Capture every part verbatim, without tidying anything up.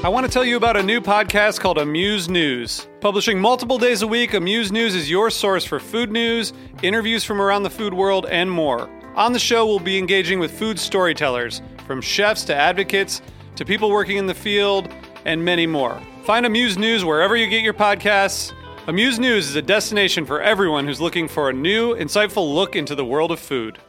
I want to tell you about a new podcast called Amuse News. Publishing multiple days a week, Amuse News is your source for food news, interviews from around the food world, and more. On the show, we'll be engaging with food storytellers, from chefs to advocates to people working in the field, and many more. Find Amuse News wherever you get your podcasts. Amuse News is a destination for everyone who's looking for a new, insightful look into the world of food.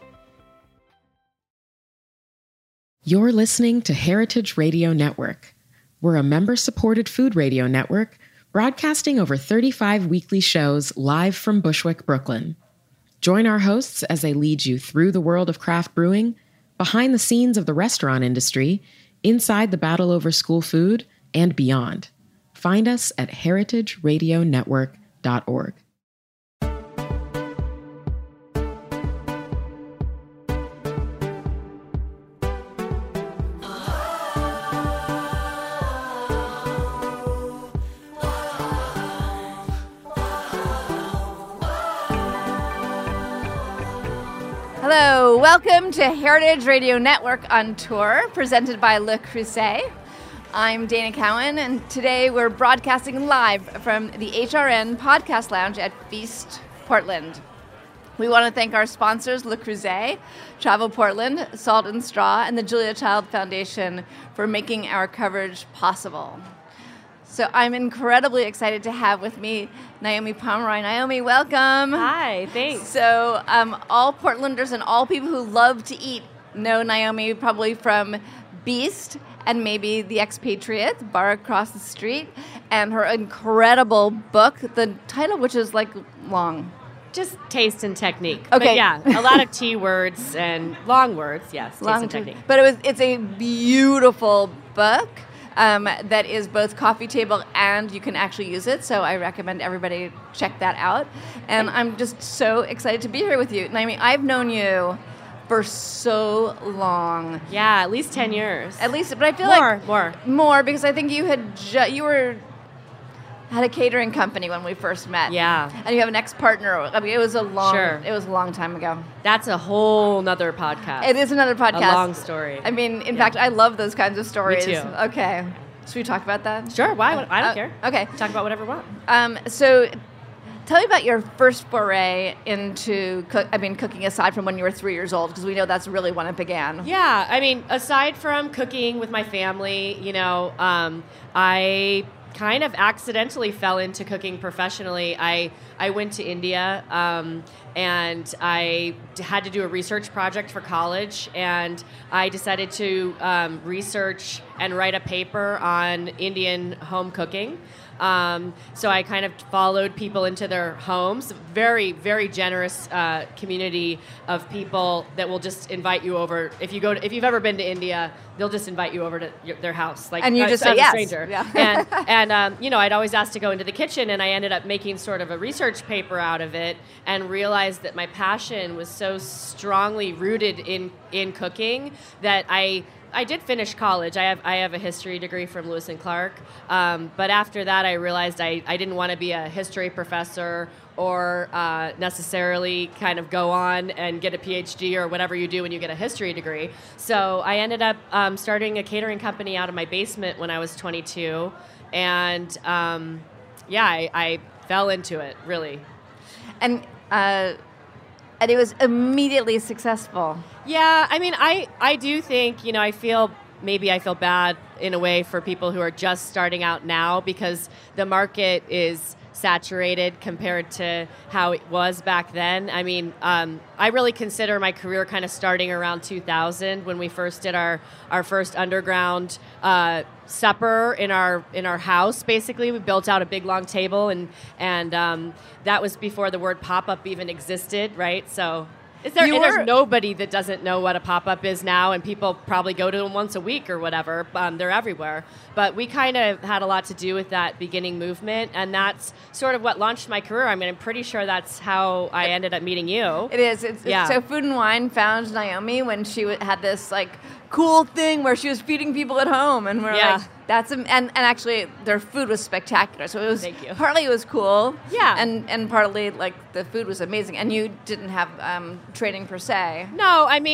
You're listening to Heritage Radio Network. We're a member-supported food radio network broadcasting over thirty-five weekly shows live from Bushwick, Brooklyn. Join our hosts as they lead you through the world of craft brewing, behind the scenes of the restaurant industry, inside the battle over school food, and beyond. Find us at heritage radio network dot org. Hello, welcome to Heritage Radio Network on Tour, presented by Le Creuset. I'm Dana Cowan, and today we're broadcasting live from the H R N Podcast Lounge at Feast, Portland. We want to thank our sponsors, Le Creuset, Travel Portland, Salt and Straw, and the Julia Child Foundation for making our coverage possible. So I'm incredibly excited to have with me Naomi Pomeroy. Naomi, welcome. Hi, thanks. So um, all Portlanders and all people who love to eat know Naomi probably from Beast and maybe The Expatriate, Bar Across the Street, and her incredible book, the title which is like long. Just Taste and Technique. Okay. But yeah, a lot of T words and long words, yes, long Taste and Technique. But it was it's a beautiful book. Um, that is both coffee table and you can actually use it. So I recommend everybody check that out. And I'm just so excited to be here with you. Naomi, I've known you for so long. Yeah, at least ten years. At least, but I feel more, like... More, more. because I think you had ju- you were had a catering company when we first met. Yeah. And you have an ex-partner. I mean, it was a long, Sure. it was a long time ago. That's a whole nother podcast. It is another podcast. A long story. I mean, in Yeah. fact, I love those kinds of stories. Me too. Okay. Should we talk about that? Sure, why? I don't Uh, care. Okay. Talk about whatever we want. Um, so, tell me about your first foray into, cook- I mean, cooking aside from when you were three years old, because we know that's really when it began. Yeah, I mean, aside from cooking with my family, you know, um, I kind of accidentally fell into cooking professionally. I I went to India um, and I had to do a research project for college, and I decided to um, research and write a paper on Indian home cooking. Um, so I kind of followed people into their homes. Very, very generous uh, community of people that will just invite you over. If you go, to, if you've ever been to India, they'll just invite you over to your, their house, like and you uh, just as say a yes. stranger. Yeah. and and um, you know, I'd always asked to go into the kitchen, and I ended up making sort of a research paper out of it, and realized that my passion was so strongly rooted in in cooking that I. I did finish college. I have I have a history degree from Lewis and Clark. Um, but after that, I realized I, I didn't want to be a history professor or uh, necessarily kind of go on and get a P H D or whatever you do when you get a history degree. So I ended up um, starting a catering company out of my basement when I was twenty-two. And um, yeah, I, I fell into it, really. And, uh, and it was immediately successful. Yeah, I mean, I, I do think, you know, I feel, maybe I feel bad in a way for people who are just starting out now, because the market is saturated compared to how it was back then. I mean, um, I really consider my career kind of starting around two thousand when we first did our, our first underground uh, supper in our in our house. Basically, we built out a big long table, and and um, that was before the word pop-up even existed, right? So. Is there, You and were- there's nobody that doesn't know what a pop-up is now, and people probably go to them once a week or whatever. Um, they're everywhere. But we kind of had a lot to do with that beginning movement, and that's sort of what launched my career. I mean, I'm pretty sure that's how I ended up meeting you. It is. It's, Yeah. So Food and Wine found Naomi when she w- had this like cool thing where she was feeding people at home, and we're Yeah. like, that's am- and and actually their food was spectacular. So it was Thank you. partly it was cool, Yeah. and and partly like the food was amazing, and you didn't have um, training per se. No, I mean,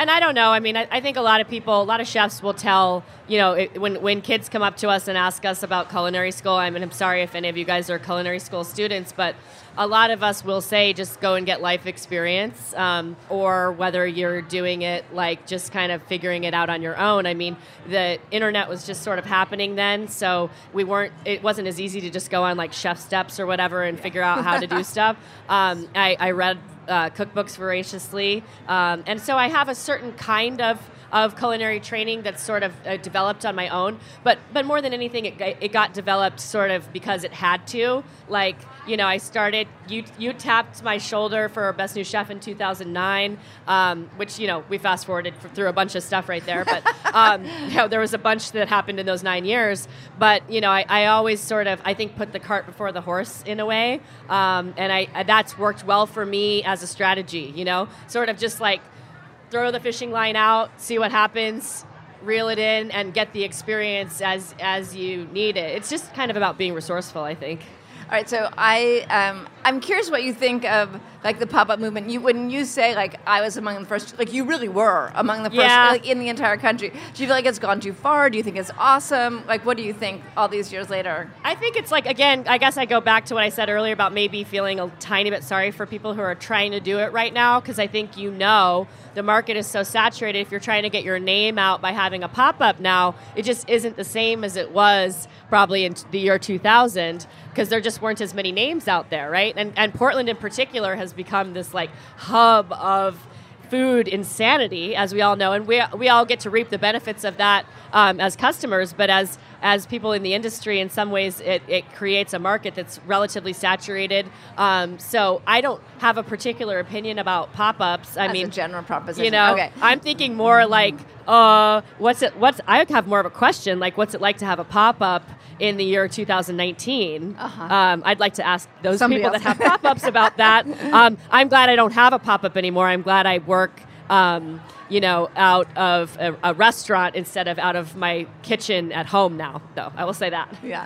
And I don't know. I mean, I, I think a lot of people, a lot of chefs will tell, you know, it, when when kids come up to us and ask us about culinary school, I mean, I'm sorry if any of you guys are culinary school students, but a lot of us will say just go and get life experience, um, or whether you're doing it like just kind of figuring it out on your own. I mean, the internet was just sort of happening then, so we weren't, it wasn't as easy to just go on like Chef Steps or whatever and figure out how to do stuff. Um, I, I read uh, cookbooks voraciously, um, and so I have a certain kind of of culinary training that's sort of uh, developed on my own, but but more than anything, it, it got developed sort of because it had to. Like, you know, I started, you you tapped my shoulder for Best New Chef in two thousand nine, um, which, you know, we fast forwarded through a bunch of stuff right there, but um, you know, there was a bunch that happened in those nine years. But, you know, I, I always sort of, I think, put the cart before the horse in a way, um, and I that's worked well for me as a strategy, you know, sort of just like, throw the fishing line out, see what happens, reel it in, and get the experience as as you need it. It's just kind of about being resourceful, I think. All right, so I um, I'm curious what you think of like the pop-up movement. You when you say like I was among the first, like you really were among the first, yeah. like in the entire country. Do you feel like it's gone too far? Do you think it's awesome? Like, what do you think all these years later? I think it's like, again, I guess I go back to what I said earlier about maybe feeling a tiny bit sorry for people who are trying to do it right now, because I think, you know, the market is so saturated. If you're trying to get your name out by having a pop-up now, it just isn't the same as it was probably in the year two thousand, because there just weren't as many names out there, right? And and Portland in particular has become this like hub of food insanity, as we all know, and we we all get to reap the benefits of that um, as customers, but as as people in the industry, in some ways, it, it creates a market that's relatively saturated. Um, so I don't have a particular opinion about pop-ups. I As mean, a general proposition. you know, okay. I'm thinking more like, uh, what's it? What's I have more of a question, like, what's it like to have a pop-up in the year two thousand nineteen? Uh-huh. Um, I'd like to ask those Somebody people else. that have pop-ups about that. Um, I'm glad I don't have a pop-up anymore. I'm glad I work, um, you know, out of a, a restaurant instead of out of my kitchen at home now, though. I will say that. Yeah.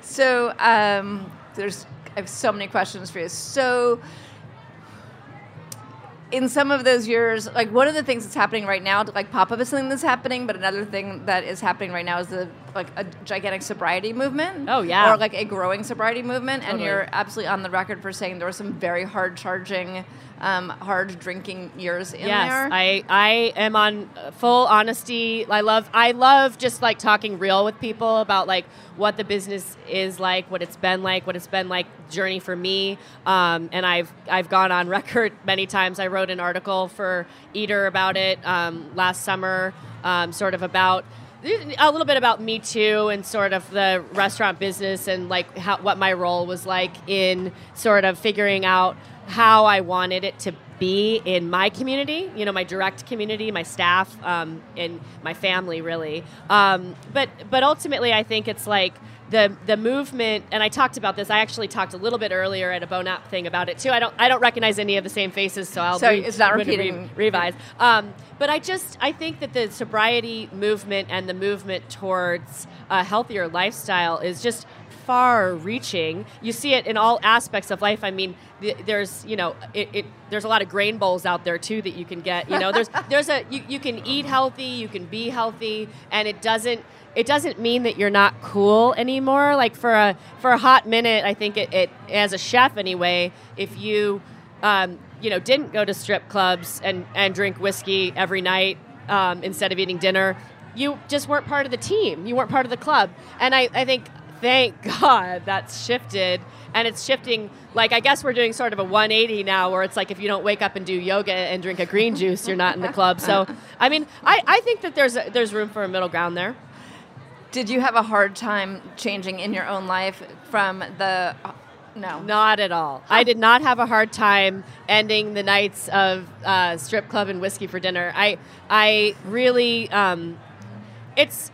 So um, there's I have so many questions for you. So in some of those years, like one of the things that's happening right now, like pop-up is something that's happening, but another thing that is happening right now is the like a gigantic sobriety movement. Oh, yeah. Or like a growing sobriety movement. Totally. And you're absolutely on the record for saying there were some very hard charging, um, hard drinking years in yes, there. I, I am on full honesty. I love I love just like talking real with people about like what the business is like, what it's been like, what it's been like journey for me. Um, and I've I've gone on record many times. I wrote an article for Eater about it um, last summer, um, sort of about a little bit about Me Too and sort of the restaurant business and like how, what my role was like in sort of figuring out how I wanted it to be in my community, you know, my direct community, my staff, um, and my family, really. Um, but but ultimately, I think it's like the the movement, and I talked about this. I actually talked a little bit earlier at a Bonap thing about it too. I don't I don't recognize any of the same faces, so I'll So re- it's not re- repeating. re- revise. Um, but I just I think that the sobriety movement and the movement towards a healthier lifestyle is just far-reaching. You see it in all aspects of life. I mean, th- there's you know, it, it there's a lot of grain bowls out there too that you can get. You know, there's there's a you, you can eat healthy, you can be healthy, and it doesn't it doesn't mean that you're not cool anymore. Like for a for a hot minute, I think it, it as a chef anyway, if you um, you know didn't go to strip clubs and and drink whiskey every night um, instead of eating dinner, you just weren't part of the team. You weren't part of the club, and I I think. Thank God that's shifted, and it's shifting. Like, I guess we're doing sort of a one eighty now, where it's like if you don't wake up and do yoga and drink a green juice, you're not in the club. So, I mean, I, I think that there's a, there's room for a middle ground there. Did you have a hard time changing in your own life from the... No. Not at all. I did not have a hard time ending the nights of uh, strip club and whiskey for dinner. I I really... Um, it's...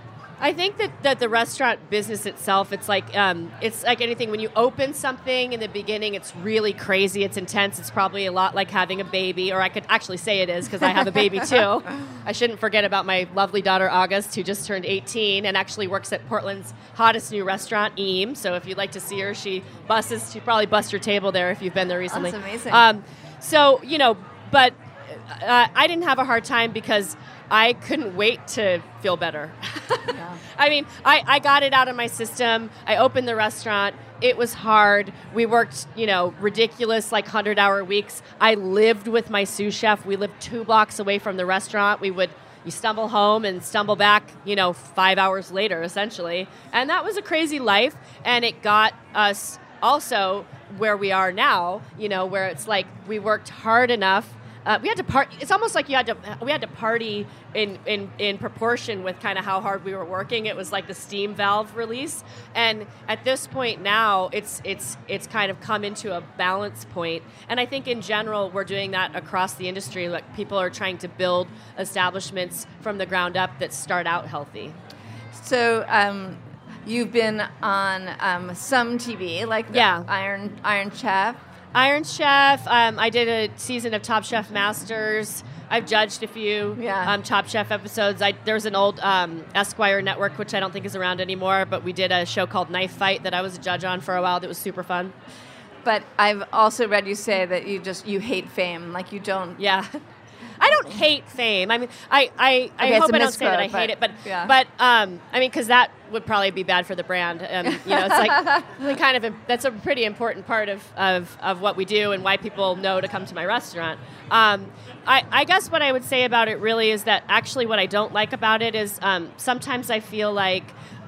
I think that, that the restaurant business itself, it's like um, it's like anything. When you open something in the beginning, it's really crazy. It's intense. It's probably a lot like having a baby, or I could actually say it is because I have a baby too. I shouldn't forget about my lovely daughter, August, who just turned eighteen and actually works at Portland's hottest new restaurant, Eam. So if you'd like to see her, she buses. She probably bust your table there if you've been there recently. That's amazing. Um, so, you know, but... uh, I didn't have a hard time because I couldn't wait to feel better. Yeah. I mean, I, I got it out of my system. I opened the restaurant. It was hard. We worked, you know, ridiculous, like hundred-hour weeks. I lived with my sous chef. We lived two blocks away from the restaurant. We would you stumble home and stumble back, you know, five hours later, essentially. And that was a crazy life. And it got us also where we are now, you know, where it's like we worked hard enough. Uh, we had to part. It's almost like you had to. We had to party in in, in proportion with kind of how hard we were working. It was like the steam valve release. And at this point now, it's it's it's kind of come into a balance point. And I think in general, we're doing that across the industry. Like people are trying to build establishments from the ground up that start out healthy. So. Um You've been on um, some T V, like the yeah. Iron Iron Chef. Iron Chef. Um, I did a season of Top Chef Masters. I've judged a few yeah. um, Top Chef episodes. I, there was an old um, Esquire network, which I don't think is around anymore, but we did a show called Knife Fight that I was a judge on for a while that was super fun. But I've also read you say that you just, you hate fame, like you don't... Yeah. I don't hate fame. I mean, I, I, I okay, hope I don't misquote, say that I but, hate it, but, yeah. but um, I mean, because that would probably be bad for the brand. Um, you know, it's like really kind of a, that's a pretty important part of, of, of what we do and why people know to come to my restaurant. Um, I, I guess what I would say about it really is that actually what I don't like about it is um, sometimes I feel like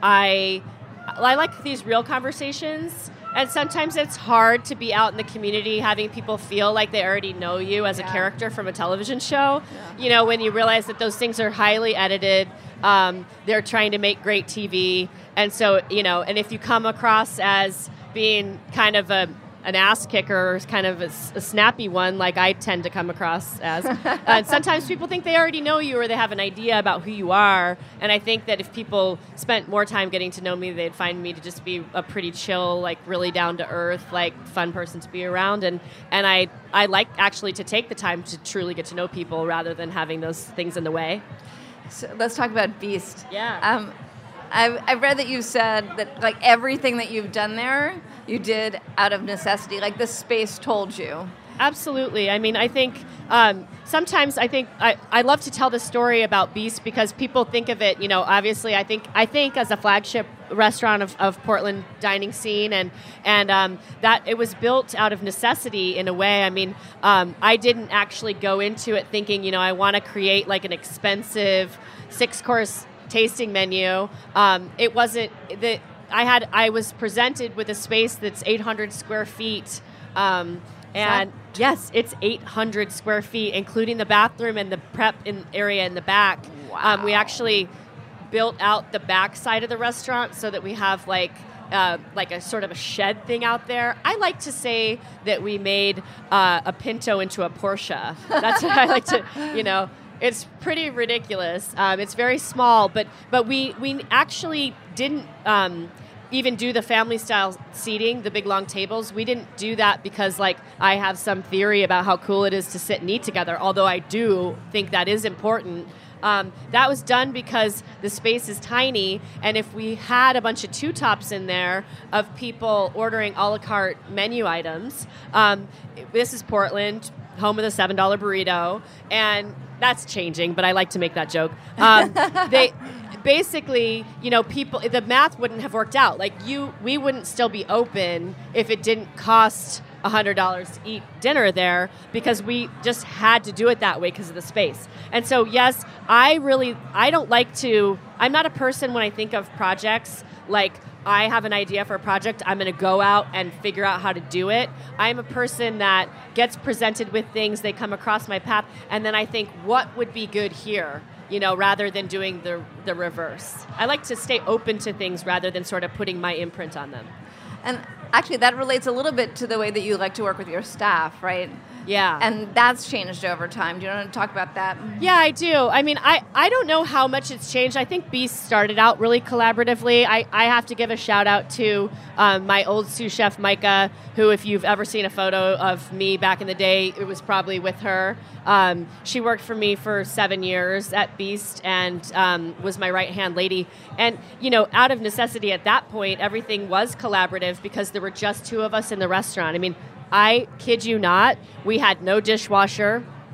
I I like these real conversations. And sometimes it's hard to be out in the community having people feel like they already know you as yeah. a character from a television show. Yeah. You know, when you realize that those things are highly edited, um, they're trying to make great T V. And so, you know, and if you come across as being kind of a an ass kicker or kind of a, a snappy one, like I tend to come across as. Uh, sometimes people think they already know you or they have an idea about who you are. And I think that if people spent more time getting to know me, they'd find me to just be a pretty chill, like really down to earth, like fun person to be around. And, and I, I like actually to take the time to truly get to know people rather than having those things in the way. So let's talk about Beast. Yeah. Um, I've, I've read that you've said that like everything that you've done there, you did out of necessity. Like the space told you. Absolutely. I mean, I think um, sometimes I think I, I love to tell the story about Beast because people think of it, you know, obviously I think I think as a flagship restaurant of, of Portland dining scene and and um, that it was built out of necessity in a way. I mean, um, I didn't actually go into it thinking, you know, I want to create like an expensive six-course tasting menu. Um, it wasn't that I had I was presented with a space that's eight hundred square feet. Um, And yes, it's eight hundred square feet, including the bathroom and the prep in area in the back. Wow. Um, we actually built out the back side of the restaurant so that we have like uh, like a sort of a shed thing out there. I like to say that we made uh, a Pinto into a Porsche. That's what I like to, you know. It's pretty ridiculous. Um, it's very small, but but we we actually didn't. Um, even do the family style seating, the big long tables. We didn't do that because like I have some theory about how cool it is to sit and eat together, although I do think that is important. Um, that was done because the space is tiny, and if we had a bunch of two-tops in there of people ordering a la carte menu items, um, this is Portland, home of the seven dollar burrito, and that's changing, but I like to make that joke. Um, they... Basically, you know, people, the math wouldn't have worked out. Like you, we wouldn't still be open if it didn't cost one hundred dollars to eat dinner there because we just had to do it that way because of the space. And so, yes, I really, I don't like to, I'm not a person when I think of projects, like I have an idea for a project, I'm going to go out and figure out how to do it. I'm a person that gets presented with things, they come across my path, and then I think, what would be good here? You know, rather than doing the the reverse. I like to stay open to things rather than sort of putting my imprint on them. And actually, that relates a little bit to the way that you like to work with your staff, right? Yeah. And that's changed over time. Do you want to talk about that? Yeah, I do. I mean, I, I don't know how much it's changed. I think Beast started out really collaboratively. I, I have to give a shout out to um, my old sous chef, Micah, who if you've ever seen a photo of me back in the day, it was probably with her. Um, she worked for me for seven years at Beast and um, was my right-hand lady. And, you know, out of necessity at that point, everything was collaborative because there were just two of us in the restaurant. I mean, I kid you not, we had no dishwasher.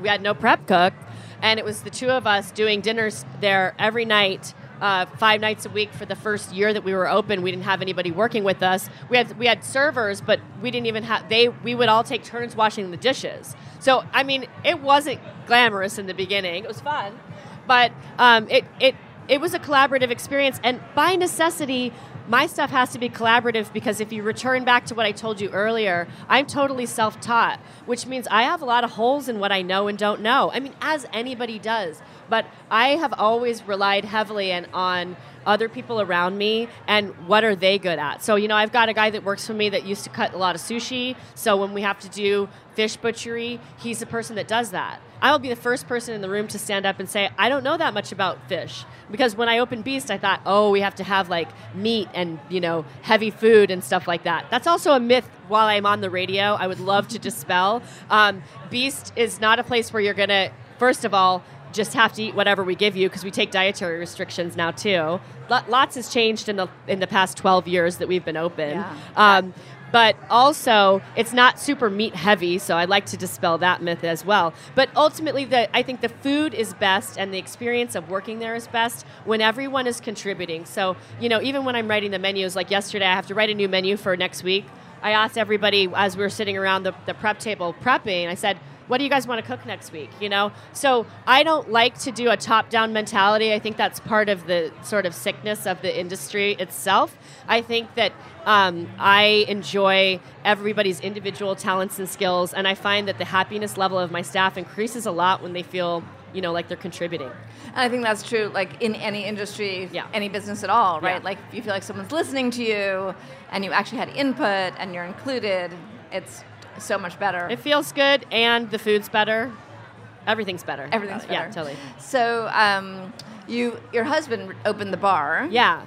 we had no prep cook, and it was the two of us doing dinners there every night. Uh, five nights a week for the first year that we were open. We didn't have anybody working with us. We had we had servers, but we didn't even have they. We would all take turns washing the dishes. So I mean, it wasn't glamorous in the beginning. It was fun, but um, it it it was a collaborative experience. And by necessity, my stuff has to be collaborative because if you return back to what I told you earlier, I'm totally self-taught, which means I have a lot of holes in what I know and don't know. I mean, as anybody does. But I have always relied heavily and on other people around me and what are they good at. So, you know, I've got a guy that works for me that used to cut a lot of sushi. So when we have to do fish butchery, he's the person that does that. I will be the first person in the room to stand up and say, I don't know that much about fish. Because when I opened Beast, I thought, oh, we have to have like meat and, you know, heavy food and stuff like that. That's also a myth while I'm on the radio. I would love to dispel. Um, Beast is not a place where you're going to, first of all, just have to eat whatever we give you because we take dietary restrictions now too. L- lots has changed in the in the past twelve years that we've been open. Yeah. Um, but also, it's not super meat heavy, so I'd like to dispel that myth as well. But ultimately, the, I think the food is best and the experience of working there is best when everyone is contributing. So, you know, even when I'm writing the menus, like yesterday, I have to write a new menu for next week. I asked everybody as we were sitting around the, the prep table prepping, I said, what do you guys want to cook next week? You know, so I don't like to do a top-down mentality. I think that's part of the sort of sickness of the industry itself. I think that um, I enjoy everybody's individual talents and skills, and I find that the happiness level of my staff increases a lot when they feel, you know, like they're contributing. And I think that's true, like in any industry, yeah. any business at all, right? Yeah. Like if you feel like someone's listening to you, and you actually had input, and you're included, it's so much better. It feels good, and the food's better. Everything's better. Everything's better. Yeah, totally. So, um, you, your husband opened the bar. Yeah.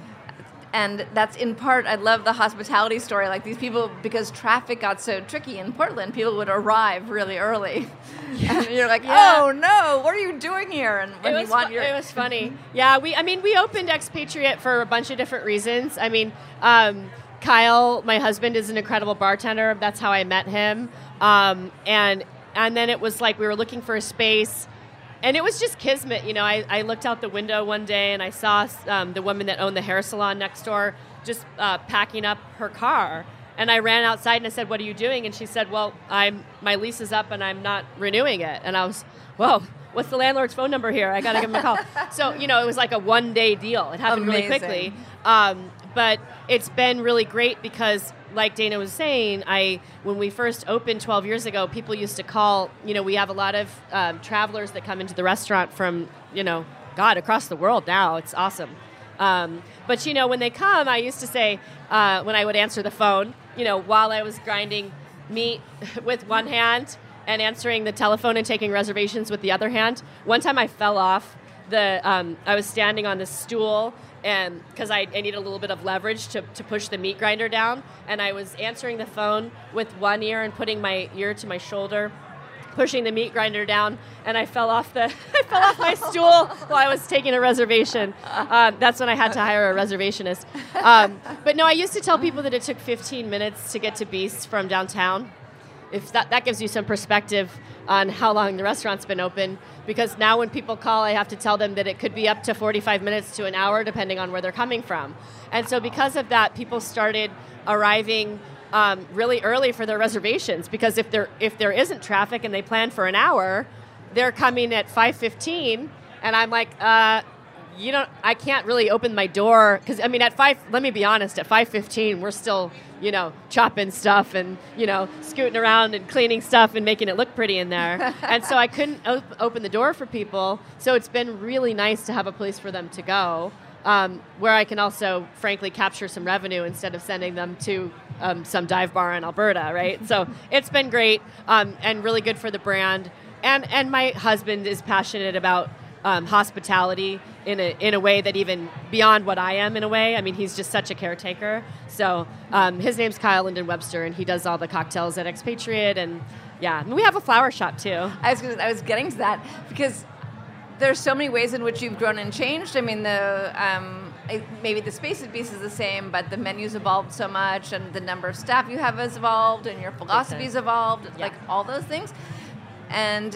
And that's in part, I love the hospitality story. Like these people, because traffic got so tricky in Portland, people would arrive really early. Yeah. And you're like, yeah. oh no, what are you doing here? And when it you was want fu- your... It was funny. Yeah, we, I mean, we opened Expatriate for a bunch of different reasons. I mean, um, Kyle, my husband, is an incredible bartender. That's how I met him. Um, and and then it was like we were looking for a space. And it was just kismet, you know. I, I looked out the window one day and I saw um, the woman that owned the hair salon next door just uh, packing up her car. And I ran outside and I said, what are you doing? And she said, well, I'm my lease is up and I'm not renewing it. And I was, whoa, what's the landlord's phone number here? I got to give him a call. So, you know, it was like a one-day deal. It happened Amazing. really quickly. Um, but it's been really great because, like Dana was saying, I when we first opened twelve years ago, people used to call, you know, we have a lot of um, travelers that come into the restaurant from, you know, God, across the world now. It's awesome. Um, but, you know, when they come, I used to say, uh, when I would answer the phone, you know, while I was grinding meat with one hand and answering the telephone and taking reservations with the other hand, one time I fell off. The um, I was standing on this stool and because I, I needed a little bit of leverage to, to push the meat grinder down, and I was answering the phone with one ear and putting my ear to my shoulder, pushing the meat grinder down, and I fell off the I fell off my stool while I was taking a reservation. Um, that's when I had to hire a reservationist. Um, but no, I used to tell people that it took fifteen minutes to get to Beast from downtown. If that, that gives you some perspective on how long the restaurant's been open, because now when people call, I have to tell them that it could be up to forty-five minutes to an hour, depending on where they're coming from. And so because of that, people started arriving um, really early for their reservations, because if there if there isn't traffic and they plan for an hour, they're coming at five fifteen, and I'm like, uh, you know, I can't really open my door, because, I mean, at five, let me be honest, at five fifteen, we're still, you know, chopping stuff and, you know, scooting around and cleaning stuff and making it look pretty in there. And so I couldn't op- open the door for people. So it's been really nice to have a place for them to go, um, where I can also, frankly, capture some revenue instead of sending them to um, some dive bar in Alberta, right? So it's been great um, and really good for the brand. And and my husband is passionate about um, hospitality in a in a way that even beyond what I am in a way. I mean, he's just such a caretaker. So um, his name's Kyle Linden Webster, and he does all the cocktails at Expatriate. And yeah, and we have a flower shop too. I was gonna, I was getting to that because there's so many ways in which you've grown and changed. I mean, the um, maybe the space at Beast is the same, but the menu's evolved so much, and the number of staff you have has evolved, and your philosophy's evolved, Yeah. like all those things. And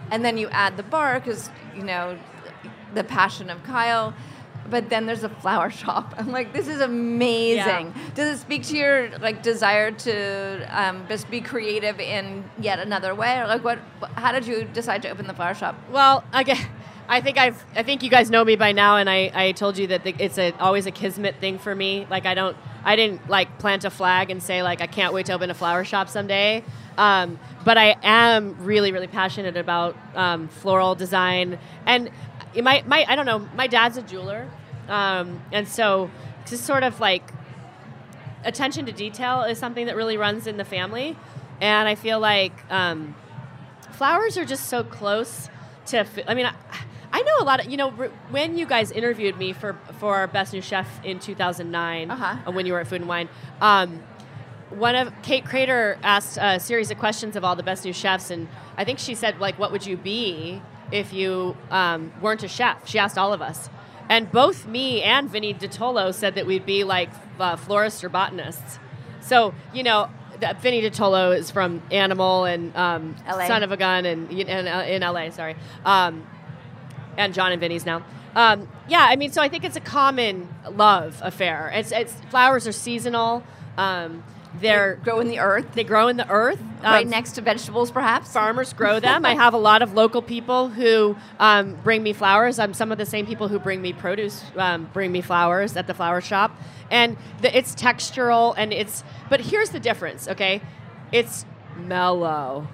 and then you add the bar because, you know, the passion of Kyle. But then there's a flower shop. I'm like, this is amazing. Yeah. Does it speak to your like desire to um, just be creative in yet another way? Or like, what? How did you decide to open the flower shop? Well, again, I think I've. I think you guys know me by now, and I, I told you that the, it's a, always a kismet thing for me. Like I don't, I didn't like plant a flag and say like I can't wait to open a flower shop someday. Um, but I am really, really passionate about um, floral design and. My, my, I don't know, my dad's a jeweler, um, and so just sort of like attention to detail is something that really runs in the family, and I feel like um, flowers are just so close to, I mean, I, I know a lot of, you know, when you guys interviewed me for, for Best New Chef in two thousand nine, uh-huh. when you were at Food and Wine, um, one of, Kate Crater asked a series of questions of all the Best New Chefs, and I think she said, like, what would you be if you um, weren't a chef? She asked all of us. And both me and Vinny DiTolo said that we'd be like uh, florists or botanists. So, you know, that Vinny DiTolo is from Animal and um, L A. Son of a Gun and, and uh, in L A, sorry. Um, and John and Vinny's now. Um, yeah, I mean, so I think it's a common love affair. It's, it's flowers are seasonal. Um, They're They grow in the earth. They grow in the earth. Right Um, next to vegetables, perhaps? Farmers grow them. I have a lot of local people who um, bring me flowers. Um, some of the same people who bring me produce um, bring me flowers at the flower shop. And the, it's textural, and it's... But here's the difference, okay? It's mellow.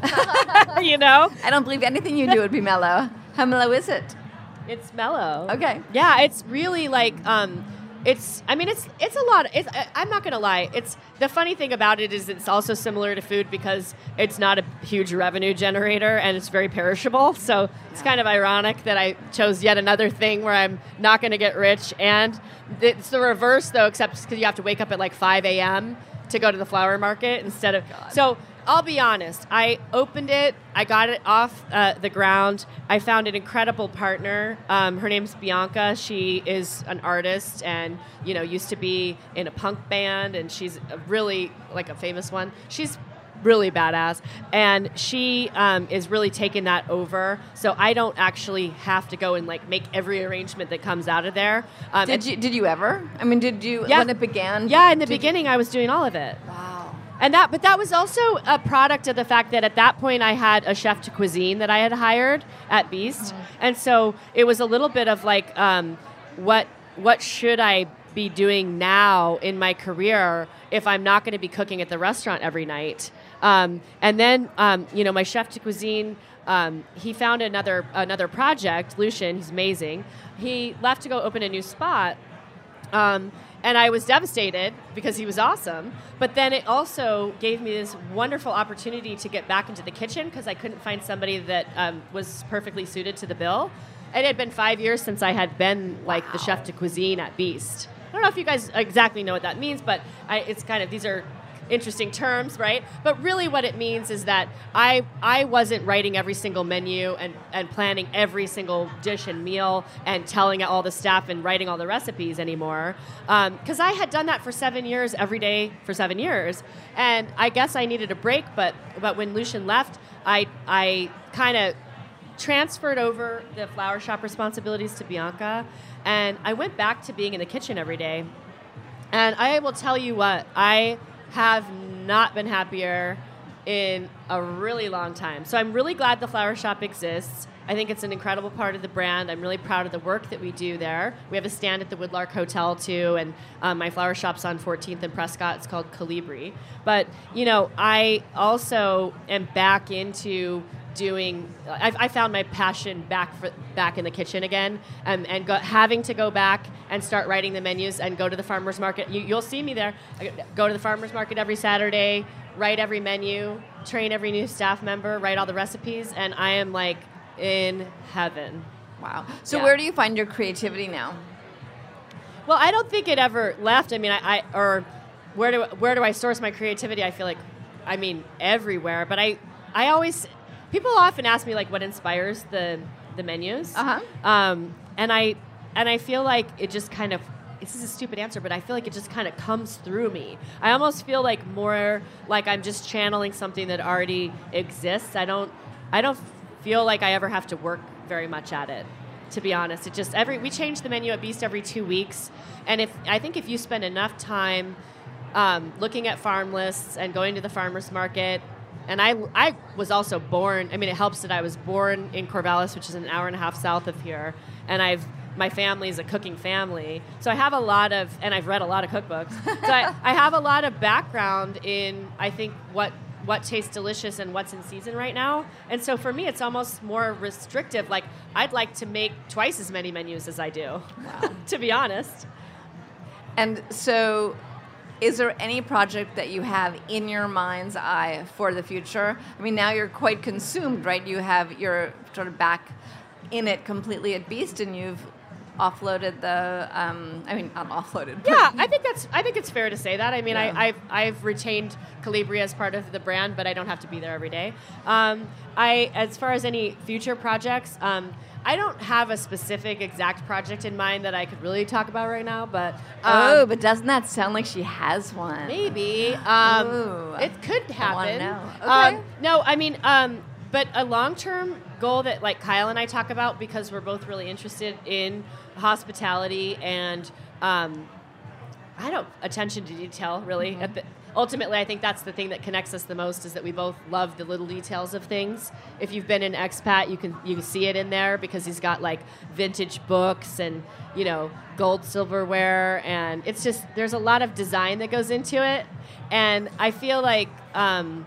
You know? I don't believe anything you do would be mellow. How mellow is it? It's mellow. Okay. Yeah, it's really like... Um, It's, I mean, it's it's a lot. It's, I- I'm not going to lie. It's the funny thing about it is it's also similar to food because it's not a huge revenue generator and it's very perishable. So it's kind of ironic that I chose yet another thing where I'm not going to get rich. And it's the reverse, though, except because you have to wake up at like five a.m. to go to the flower market instead of... God. So I'll be honest. I opened it. I got it off uh, the ground. I found an incredible partner. Um, her name's Bianca. She is an artist and, you know, used to be in a punk band, and she's a really, like, a famous one. She's really badass, and she um, is really taking that over. So I don't actually have to go and, like, make every arrangement that comes out of there. Um, Did and- you Did you ever? I mean, did you, Yeah. when it began? Yeah, in the did you- beginning, I was doing all of it. Wow. And that, but that was also a product of the fact that at that point I had a chef de cuisine that I had hired at Beast, and so it was a little bit of like, um, what what should I be doing now in my career if I'm not going to be cooking at the restaurant every night? Um, and then, um, you know, my chef de cuisine, um, he found another another project. Lucian, he's amazing. He left to go open a new spot. Um, And I was devastated because he was awesome. But then it also gave me this wonderful opportunity to get back into the kitchen because I couldn't find somebody that um, was perfectly suited to the bill. It had been five years since I had been like the chef de cuisine at Beast. I don't know if you guys exactly know what that means, but I, it's kind of, these are interesting terms, right? But really what it means is that I I wasn't writing every single menu and, and planning every single dish and meal and telling all the staff and writing all the recipes anymore. Because um, I had done that for seven years, every day for seven years. And I guess I needed a break, but but when Lucian left, I I kind of transferred over the flower shop responsibilities to Bianca. And I went back to being in the kitchen every day. And I will tell you what, I have not been happier in a really long time. So I'm really glad the flower shop exists. I think it's an incredible part of the brand. I'm really proud of the work that we do there. We have a stand at the Woodlark Hotel too, and um, my flower shop's on fourteenth and Prescott. It's called Calibri. But, you know, I also am back into doing, I, I found my passion back for, back in the kitchen again, and, and go, having to go back and start writing the menus and go to the farmer's market. You, you'll see me there. I go to the farmer's market every Saturday, write every menu, train every new staff member, write all the recipes, and I am like in heaven. Wow. So Yeah. where do you find your creativity now? Well, I don't think it ever left. I mean, I, I or where do where do I source my creativity? I feel like, I mean, everywhere. But I, I always, people often ask me like what inspires the the menus. Uh-huh. Um, and I and I feel like it just kind of. This is a stupid answer, but I feel like it just kind of comes through me. I almost feel like more like I'm just channeling something that already exists. I don't, I don't feel like I ever have to work very much at it. To be honest, it just every we change the menu at Beast every two weeks, and if I think if you spend enough time um, looking at farm lists and going to the farmers market. And I, I was also born, I mean, it helps that I was born in Corvallis, which is an hour and a half south of here. And I've, my family is a cooking family. So I have a lot of, and I've read a lot of cookbooks. So I, I have a lot of background in, I think, what, what tastes delicious and what's in season right now. And so for me, it's almost more restrictive. Like, I'd like to make twice as many menus as I do, wow. to be honest. And so... is there any project that you have in your mind's eye for the future? I mean, now you're quite consumed, right? You have, you're sort of back in it completely at Beast, and you've offloaded the, um, I mean, not offloaded. But yeah, I think that's, I think it's fair to say that. I mean, yeah. I, I've, I've retained Calibri as part of the brand, but I don't have to be there every day. Um, I, as far as any future projects, um, I don't have a specific exact project in mind that I could really talk about right now, but... Um, oh, but doesn't that sound like she has one? Maybe. Um, Ooh, it could happen. I want to know. Okay. Um, no, I mean, um, but a long-term goal that like Kyle and I talk about, because we're both really interested in hospitality and, um, I don't, attention to detail, really. Mm-hmm. At the, ultimately, I think that's the thing that connects us the most, is that we both love the little details of things. If you've been an expat, you can you can see it in there, because he's got like vintage books and, you know, gold silverware, and it's just, there's a lot of design that goes into it. And I feel like um,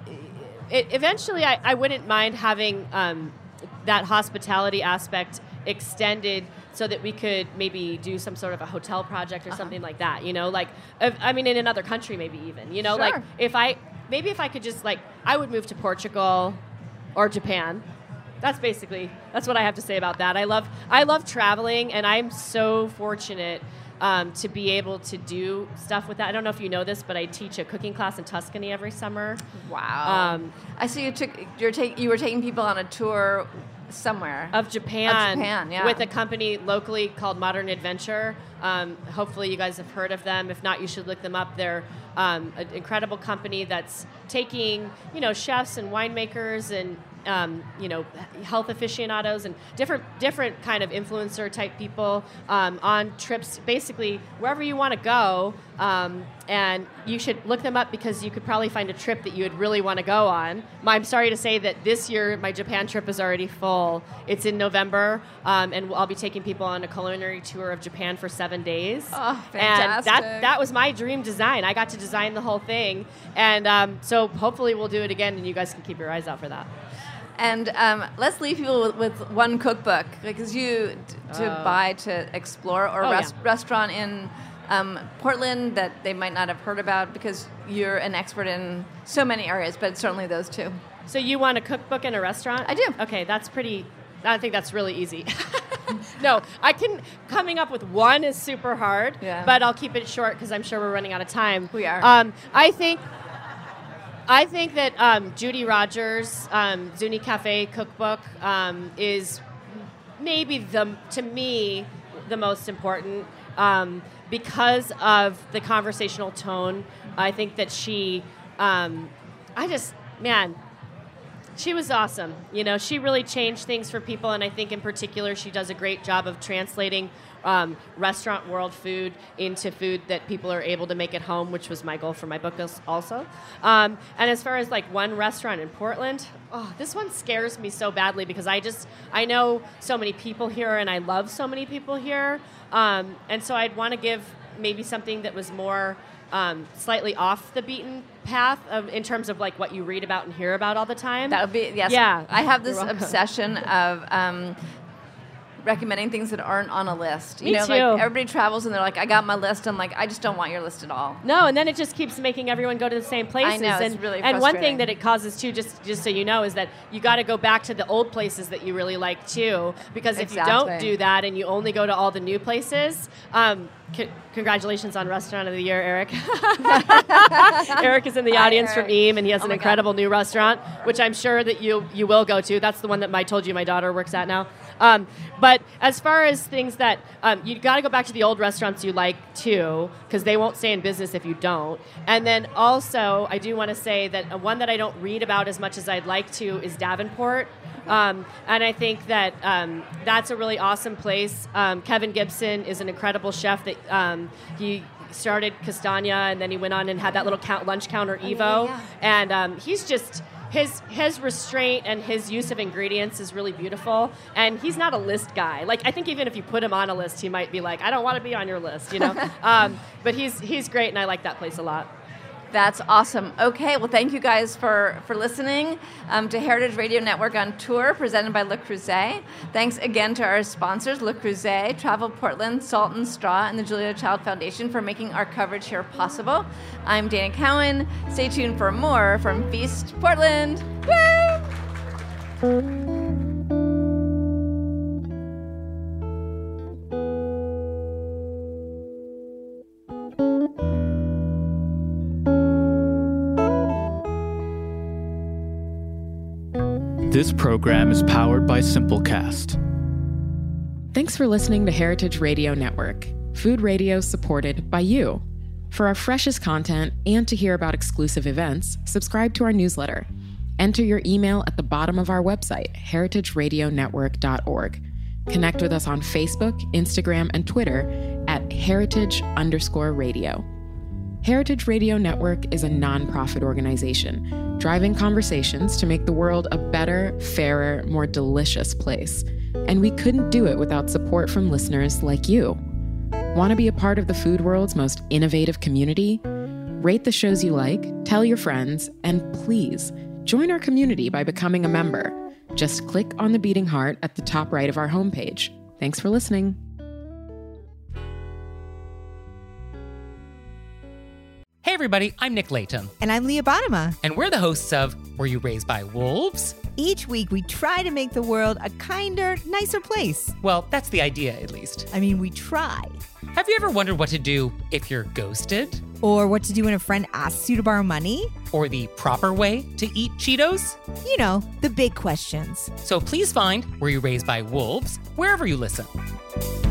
it, eventually I, I wouldn't mind having um, that hospitality aspect extended, so that we could maybe do some sort of a hotel project or uh-huh. something like that, you know, like, if, I mean, in another country maybe even, you know, sure. like if I, maybe if I could just like, I would move to Portugal or Japan. That's basically, that's what I have to say about that. I love, I love traveling, and I'm so fortunate um, to be able to do stuff with that. I don't know if you know this, but I teach a cooking class in Tuscany every summer. Wow. Um, I see you took, you're take, you were taking people on a tour somewhere of Japan, of Japan yeah. with a company locally called Modern Adventure. Um, hopefully you guys have heard of them. If not, you should look them up. They're um, an incredible company that's taking, you know, chefs and winemakers and um, you know, health aficionados and different different kind of influencer type people um, on trips, basically wherever you want to go. Um, and you should look them up, because you could probably find a trip that you would really want to go on. I'm sorry to say that this year my Japan trip is already full. It's in November, um, and I'll be taking people on a culinary tour of Japan for seven days. Oh, fantastic. And that, that was my dream design. I got to design the whole thing. And um, so hopefully we'll do it again, and you guys can keep your eyes out for that. And um, let's leave people with, with one cookbook, because you d- to uh, buy, to explore, or oh, res- yeah. restaurant in um, Portland that they might not have heard about, because you're an expert in so many areas, but certainly those two. So you want a cookbook in a restaurant? I do. Okay, that's pretty, I think that's really easy. No, I can, coming up with one is super hard, yeah. but I'll keep it short, because I'm sure we're running out of time. We are. Um, I think... I think that um, Judy Rogers' um, Zuni Cafe cookbook um, is maybe, the to me, the most important um, because of the conversational tone. I think that she, um, I just, man, she was awesome. You know, she really changed things for people, and I think in particular she does a great job of translating Um, restaurant world food into food that people are able to make at home, which was my goal for my book also. Um, and as far as like one restaurant in Portland, oh, this one scares me so badly, because I just, I know so many people here, and I love so many people here. Um, and so I'd want to give maybe something that was more um, slightly off the beaten path of, in terms of like what you read about and hear about all the time. That would be, yes. Yeah. I have this obsession of... Um, recommending things that aren't on a list. You Me know, too. like everybody travels and they're like, I got my list. I'm like, I just don't want your list at all. No, and then it just keeps making everyone go to the same places. I know, and, it's really And one frustrating. thing that it causes too, just just so you know, is that you got to go back to the old places that you really like too, because if Exactly. you don't do that and you only go to all the new places, um, c- congratulations on Restaurant of the Year, Eric. Eric is in the Hi, audience Eric. from Eam, and he has Oh an my incredible God. new restaurant, which I'm sure that you you will go to. That's the one that I told you my daughter works at now. Um, but as far as things that um, you got to go back to the old restaurants you like too, because they won't stay in business if you don't. And then also, I do want to say that uh, one that I don't read about as much as I'd like to is Davenport. Um, and I think that um, that's a really awesome place. Um, Kevin Gibson is an incredible chef that um, he started Castagna, and then he went on and had that little count, lunch counter Evo. Oh, yeah, yeah. And um, he's just... His his restraint and his use of ingredients is really beautiful, and he's not a list guy. Like, I think even if you put him on a list, he might be like, I don't want to be on your list, you know? um, but he's he's great, and I like that place a lot. That's awesome. Okay, well, thank you guys for, for listening um, to Heritage Radio Network on Tour, presented by Le Creuset. Thanks again to our sponsors, Le Creuset, Travel Portland, Salt and Straw, and the Julia Child Foundation for making our coverage here possible. I'm Dana Cowan. Stay tuned for more from Feast Portland. Woo! This program is powered by Simplecast. Thanks for listening to Heritage Radio Network, food radio supported by you. For our freshest content and to hear about exclusive events, subscribe to our newsletter. Enter your email at the bottom of our website, heritage radio network dot org. Connect with us on Facebook, Instagram, and Twitter at heritage underscore radio. Heritage Radio Network is a nonprofit organization driving conversations to make the world a better, fairer, more delicious place. And we couldn't do it without support from listeners like you. Want to be a part of the food world's most innovative community? Rate the shows you like, tell your friends, and please join our community by becoming a member. Just click on the beating heart at the top right of our homepage. Thanks for listening. Hey everybody, I'm Nick Latham. And I'm Leah Bottima. And we're the hosts of Were You Raised by Wolves? Each week we try to make the world a kinder, nicer place. Well, that's the idea, at least. I mean, we try. Have you ever wondered what to do if you're ghosted? Or what to do when a friend asks you to borrow money? Or the proper way to eat Cheetos? You know, the big questions. So please find Were You Raised by Wolves wherever you listen.